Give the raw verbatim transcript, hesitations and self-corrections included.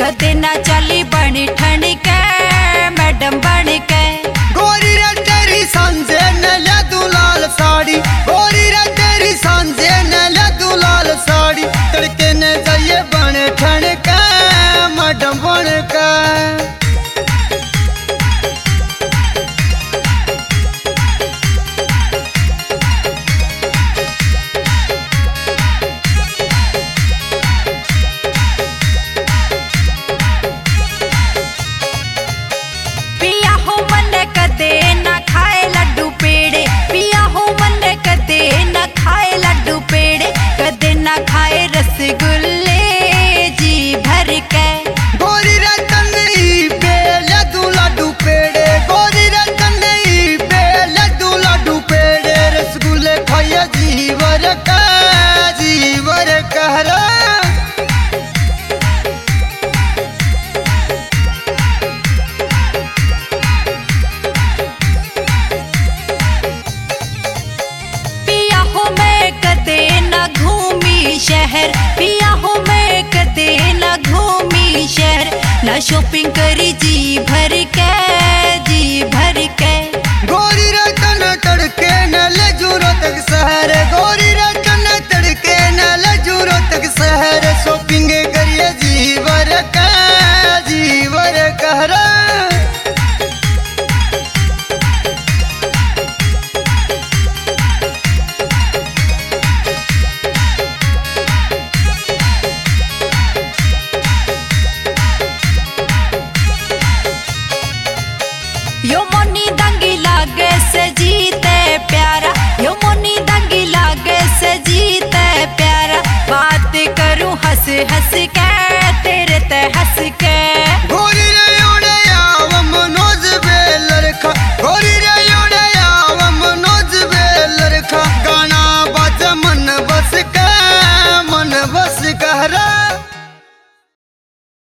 कदे ना चली बनी ठंड के मैडम बन के। गोरी रे तेरी सांझे न ले दुलाल साड़ी, गोरी रे तेरी सांझे न ले दुलाल साड़ी, तड़के न जाइए बने ठंड के मैडम बन के। कदे ना खाए लड्डू पेड़े, पिया हो मन कदे ना खाए लड्डू पेड़े, कदे ना खाए रसगुल्ले जी भर के। गोरी रतन पे लड्डू लड्डू पेड़े, गोरी रतन पे लड्डू लड्डू पेड़े, रसगुल्ले खाइए जीवर का जीवर कहरा। शहर पिया हो मैं कदे ना घूमी शहर, ना शॉपिंग करी जी भर के जी भर के। गोरी रतन तड़के न ले जूरो तक शहर, गोरी रतन तड़के न ले जूरो तक शहर, शॉपिंग करिए जीवर का जीवर कहरा। यो मोनी दंगी लागे से जीते प्यारा, यो मोनी दंगी